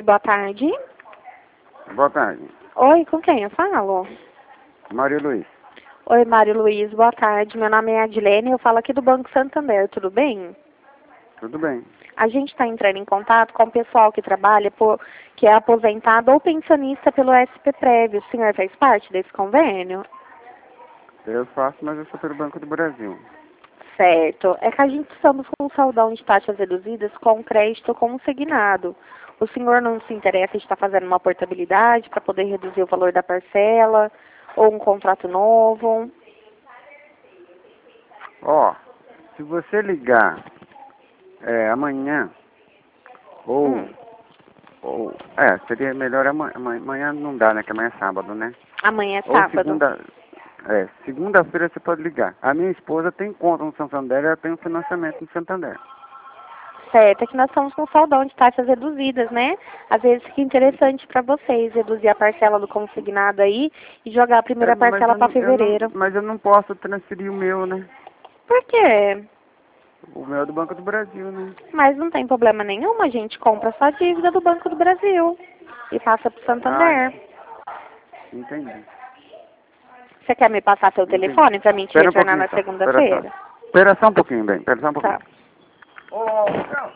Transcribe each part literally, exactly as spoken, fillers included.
boa tarde. Boa tarde. Oi, com quem eu falo? Mário Luiz. Oi, Mário Luiz, boa tarde. Meu nome é Adilene, eu falo aqui do Banco Santander, tudo bem? Tudo bem. A gente está entrando em contato com o pessoal que trabalha, por, que é aposentado ou pensionista pelo S P Prev. O senhor faz parte desse convênio? Eu faço, mas eu sou pelo Banco do Brasil. Certo. É que a gente estamos com um saldão de taxas reduzidas com crédito consignado. O senhor não se interessa em estar fazendo uma portabilidade para poder reduzir o valor da parcela ou um contrato novo? Ó, se você ligar é, amanhã, ou, Hum. ou... É, seria melhor amanhã. Amanhã não dá, né? Que amanhã é sábado, né? Amanhã é Ou sábado. segunda... É, segunda-feira você pode ligar. A minha esposa tem conta no Santander e ela tem um financiamento no Santander. Certo, é que nós estamos com saldão de taxas reduzidas, né? Às vezes fica interessante para vocês reduzir a parcela do consignado aí e jogar a primeira É, mas parcela eu, para não- eu não, fevereiro. mas eu não posso transferir o meu, né? Por quê? O meu é do Banco do Brasil, né? Mas não tem problema nenhum, a gente compra só a dívida do Banco do Brasil e passa para o Ai, Santander. entendi. Você quer me passar seu Entendi. telefone para mim te Espera um retornar pouquinho na só. Espera só. segunda-feira? Espera só um pouquinho, bem. Espera só um pouquinho. Tá. Ô, Lucão.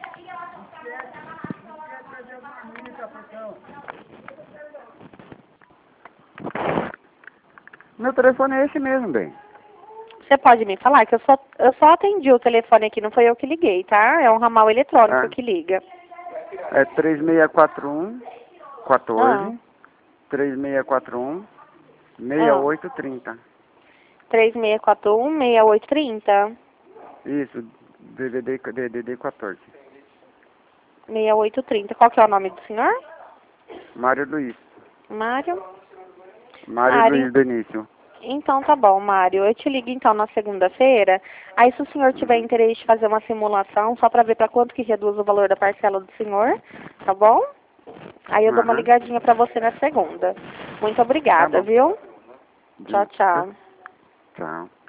Meu telefone é esse mesmo, bem. Você pode me falar que eu só, eu só atendi o telefone aqui, não foi eu que liguei, tá? É um ramal eletrônico É, que liga. é três seis quatro um, Ah, quatorze, três seis quatro um, seis ah. oito trinta. três seis quatro um, seis oito três zero. Isso, D D D, D D D quatorze. seis oito três zero. Qual que é o nome do senhor? Mário Luiz. Mário? Mário Mário. Luiz Benício. Então tá bom, Mário. Eu te ligo então na segunda-feira. Aí se o senhor tiver Uhum. interesse de fazer uma simulação, só para ver para quanto que reduz o valor da parcela do senhor, tá bom? Aí eu dou uma Aham. ligadinha para você na segunda. Muito Tá obrigada, bom. viu? De Tchau, nada. tchau. Tchau.